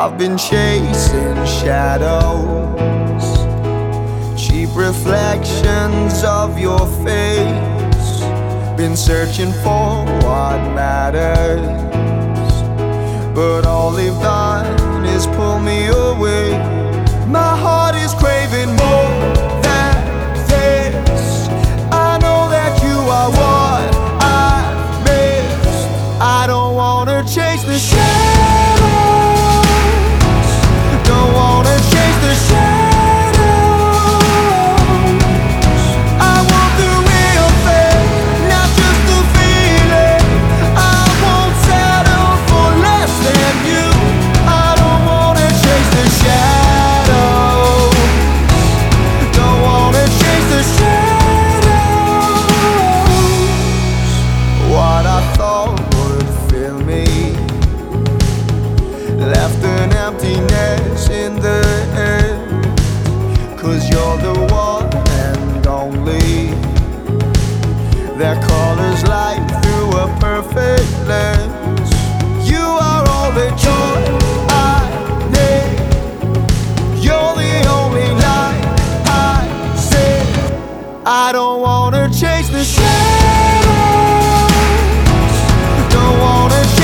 I've been chasing shadows, cheap reflections of your face. Been searching for what matters, but all they've done is pull me away. My heart is craving more than this. I know that you are what I missed. I don't wanna chase the shadows, don't wanna chase the shadows. I want the real thing, not just the feeling. I won't settle for less than you. I don't wanna chase the shadows, don't wanna chase the shadows. What I thought would fill me left an emptiness in the air. 'Cause you're the one and only that colors light through a perfect lens. You are all the joy I need, you're the only light I see. I don't wanna chase the shadows, don't wanna